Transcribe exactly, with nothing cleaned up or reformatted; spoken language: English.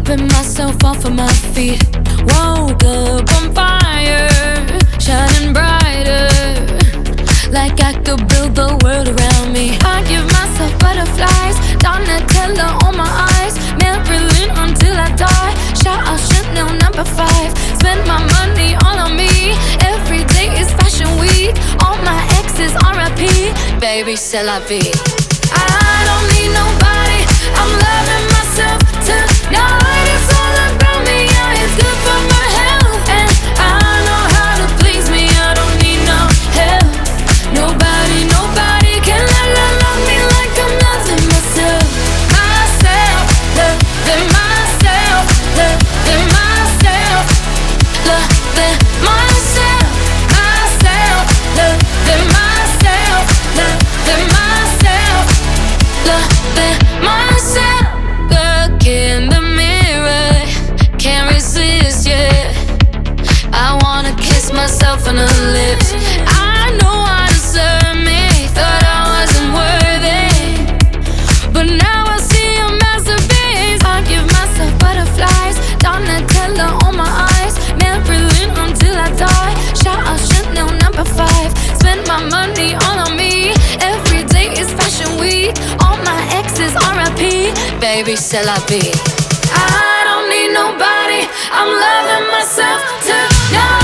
Sweeping myself off of my feet. Woke up on fire, shining brighter, like I could build the world around me. I give myself butterflies, Donatella on my eyes, Marilyn until I die. Shout out Chanel number five. Spend my money all on me. Every day is fashion week. All my exes R I P. Baby, c'est la vie. I don't need nobody, I'm loving myself tonight. It's all about me, yeah, it's good for my health. And I know how to please me, I don't need no help. Nobody, nobody can love, love, love me like I'm loving myself. Myself, loving myself, loving myself, loving myself, myself, loving myself, loving myself, loving myself. Look in the mirror, can't resist, yeah. I wanna kiss myself on the lips. I know I deserve me, thought I wasn't worthy, but now I see a masterpiece. I give myself butterflies, Donatella on my eyes, Marilyn until I die. Shout out Chanel number five. Spend my money all on me. Every day is fashion week. All my exes R I P. Baby, c'est la vie. I don't need nobody, I'm loving myself tonight.